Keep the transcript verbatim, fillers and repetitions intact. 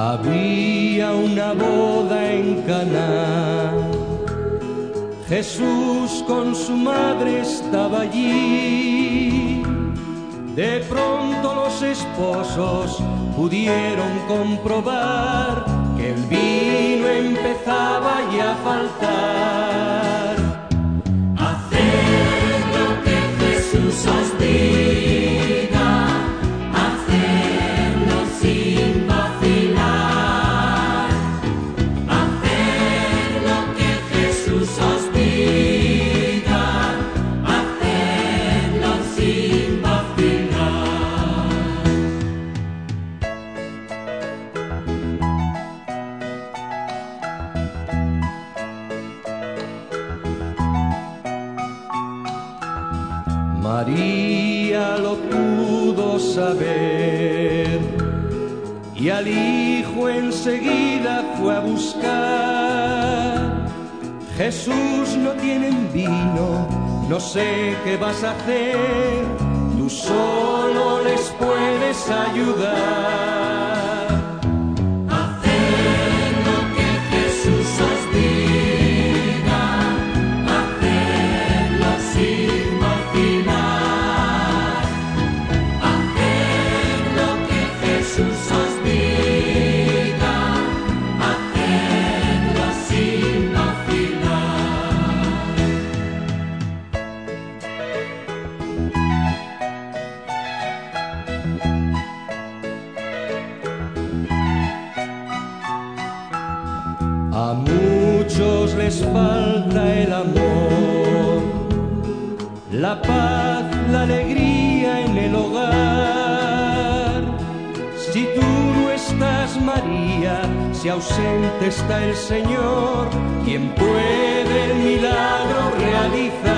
Había una boda en Caná. Jesús con su madre estaba allí. De pronto los esposos pudieron comprobar que el vino empezaba ya a faltar. Haced lo que Jesús os diga, hacedlo sin vacilar. Haced lo que Jesús os diga, hacedlo sin vacilar. María lo pudo saber y al hijo enseguida fue a buscar. Jesús, no tienen vino, no sé qué vas a hacer, tú solo les puedes ayudar. Haced lo que Jesús os diga, hacedlo sin vacilar. Haced lo que Jesús os diga, hacedlo sin vacilar. A muchos les falta el amor, la paz, la alegría en el hogar. Si tú no estás, María, si ausente está el Señor, ¿quién puede el milagro realizar?